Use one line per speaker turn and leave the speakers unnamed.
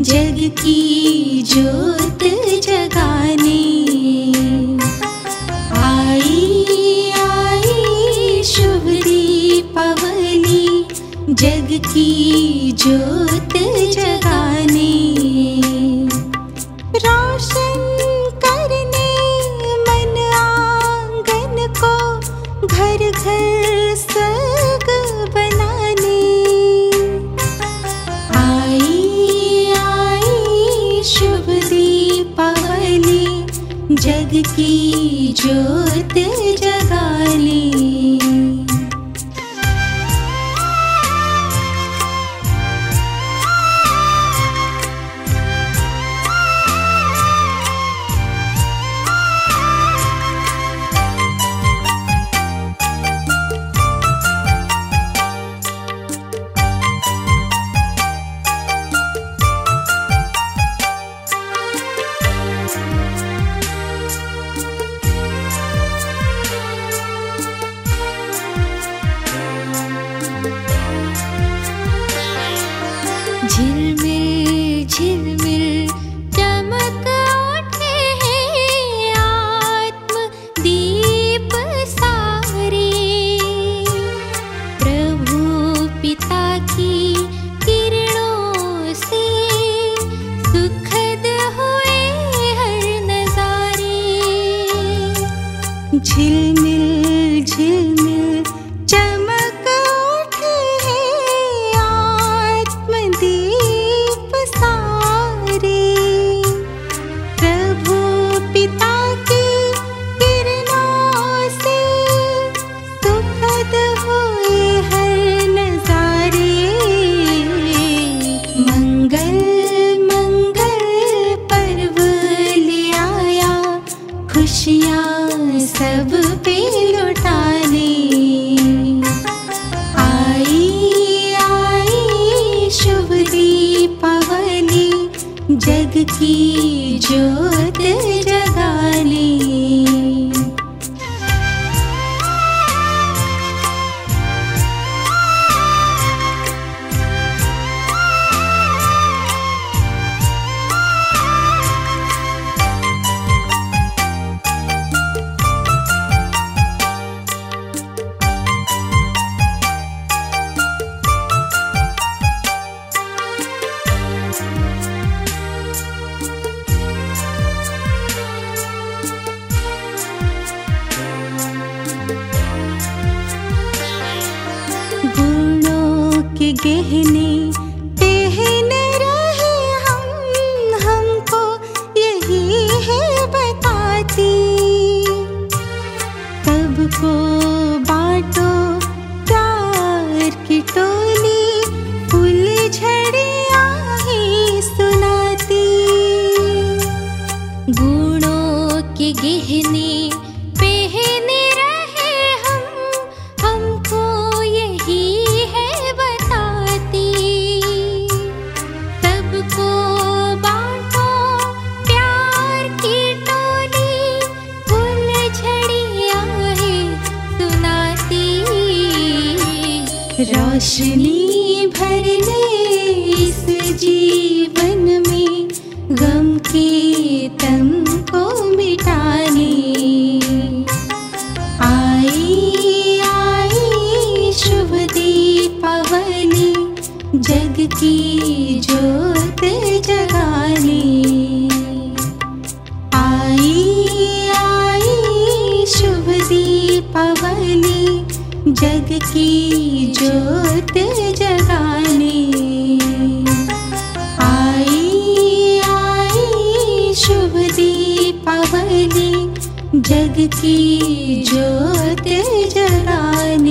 जग की ज्योत जगाने। आई आई शुभ दीपावली, जग की ज्योत जगाने। रोशन करने मन आंगन को, घर घर स्वर्ग बनाने। आई आई शुभ दीपावली, जग की ज्योत जगाने। झिलमिल झिलमिल चमक उठे हैं आत्म दीप सारे। प्रभु पिता की किरणों से सुखद हुए हर नजारे। झिलमिल झिलमिल चमक उठे हैं आत्मदीप सारे। प्रभु पिता की किरणों से सुखद हुए हर नजारे। मंगल मंगल पर्व ले आया, खुशियाँ सब पे लुटाने। आई आई शुभ दीपावली, जग की ज्योत जगाने। गुणों के गहने पहन रहे हमको यही है बताती। सबको बांटो प्यार की टोली, फूल झड़ियाँ ही सुनाती। गुणों के गहने पहने रहे हमको यही है बताती। सबको बांटो प्यार की टोली, फूल झड़ियाँ है सुनाती। रोशनी भर ले इस जीवन में, गम के तम को मिटाने। आई आई शुभ दीपावली, जग की ज्योत जगाने। आई आई शुभ दीपावली, जग की ज्योत जगाने। आई आई शुभ दीपावली, जग की ज्योत जगाने।